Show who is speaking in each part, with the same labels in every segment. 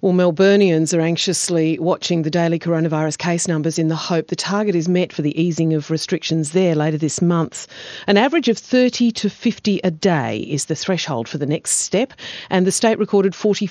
Speaker 1: Well, Melburnians are anxiously watching the daily coronavirus case numbers in the hope the target is met for the easing of restrictions there later this month. An average of 30 to 50 a day is the threshold for the next step, and the state recorded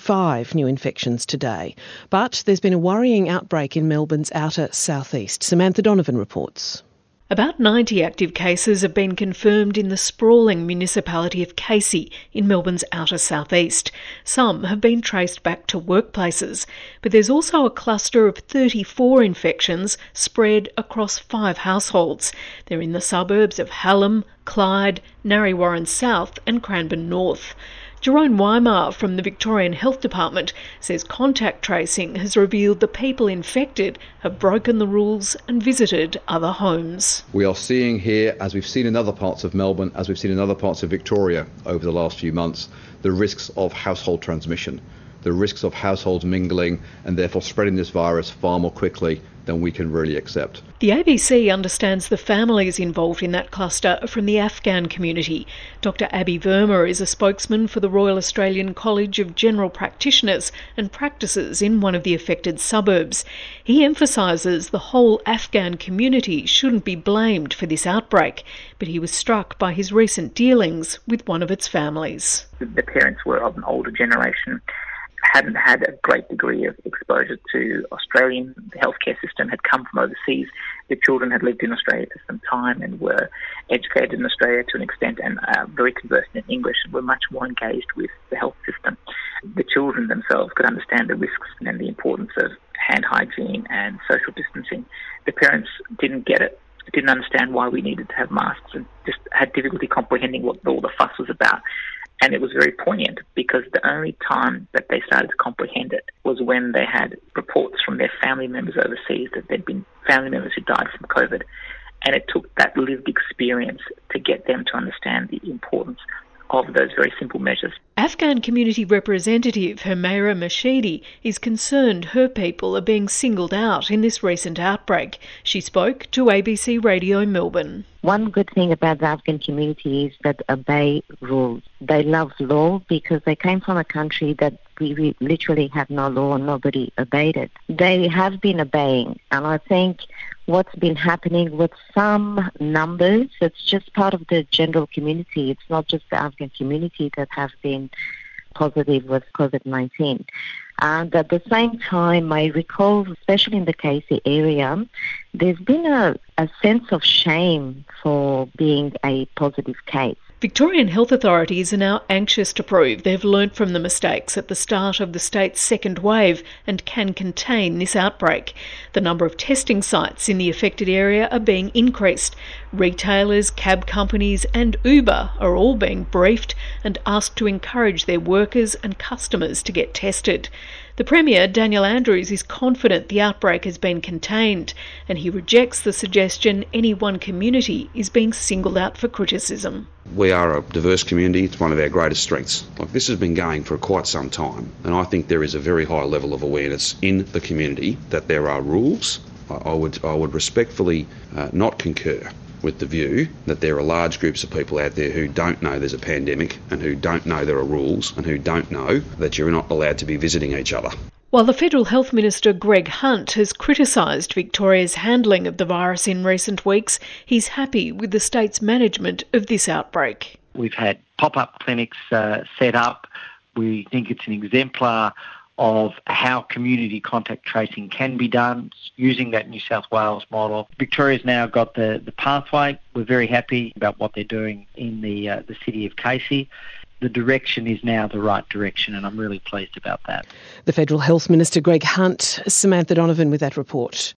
Speaker 1: 45 new infections today. But there's been a worrying outbreak in Melbourne's outer southeast. Samantha Donovan reports.
Speaker 2: About 90 active cases have been confirmed in the sprawling municipality of Casey in Melbourne's outer southeast. Some have been traced back to workplaces, but there's also a cluster of 34 infections spread across 5 households. They're in the suburbs of Hallam, Clyde, Narre Warren South and Cranbourne North. Jerome Weimar from the Victorian Health Department says contact tracing has revealed the people infected have broken the rules and visited other homes.
Speaker 3: We are seeing here, as we've seen in other parts of Melbourne, as we've seen in other parts of Victoria over the last few months, the risks of household transmission, the risks of households mingling and therefore spreading this virus far more quickly than we can really accept.
Speaker 2: The ABC understands the families involved in that cluster are from the Afghan community. Dr Abby Verma is a spokesman for the Royal Australian College of General Practitioners and practices in one of the affected suburbs. He emphasises the whole Afghan community shouldn't be blamed for this outbreak, but he was struck by his recent dealings with one of its families.
Speaker 4: The parents were of an older generation, hadn't had a great degree of exposure to Australian healthcare system, had come from overseas. The children had lived in Australia for some time and were educated in Australia to an extent and very conversant in English and were much more engaged with the health system. The children themselves could understand the risks and the importance of hand hygiene and social distancing. The parents didn't get it, didn't understand why we needed to have masks and just had difficulty comprehending what all the fuss was about. And it was very poignant because the only time that they started to comprehend it was when they had reports from their family members overseas that there'd been family members who died from COVID. And it took that lived experience to get them to understand the importance of those very simple measures.
Speaker 2: Afghan community representative Humaira Mashidi is concerned her people are being singled out in this recent outbreak. She spoke to ABC Radio Melbourne.
Speaker 5: One good thing about the Afghan community is that obey rules. They love law because they came from a country that we literally have no law and nobody obeyed it. They have been obeying, and I think what's been happening with some numbers, it's just part of the general community. It's not just the Afghan community that have been positive with COVID-19. And at the same time, I recall, especially in the Casey area, there's been a sense of shame for being a positive case.
Speaker 2: Victorian health authorities are now anxious to prove they've learnt from the mistakes at the start of the state's second wave and can contain this outbreak. The number of testing sites in the affected area are being increased. Retailers, cab companies and Uber are all being briefed and asked to encourage their workers and customers to get tested. The Premier, Daniel Andrews, is confident the outbreak has been contained, and he rejects the suggestion any one community is being singled out for criticism.
Speaker 6: We are a diverse community. It's one of our greatest strengths. This has been going for quite some time, and I think there is a very high level of awareness in the community that there are rules. I would respectfully not concur with the view that there are large groups of people out there who don't know there's a pandemic and who don't know there are rules and who don't know that you're not allowed to be visiting each other.
Speaker 2: While the Federal Health Minister Greg Hunt has criticised Victoria's handling of the virus in recent weeks, he's happy with the state's management of this outbreak.
Speaker 7: We've had pop-up clinics set up. We think it's an exemplar of how community contact tracing can be done using that New South Wales model. Victoria's now got the pathway. We're very happy about what they're doing in the city of Casey. The direction is now the right direction, and I'm really pleased about that.
Speaker 1: The Federal Health Minister Greg Hunt, Samantha Donovan with that report.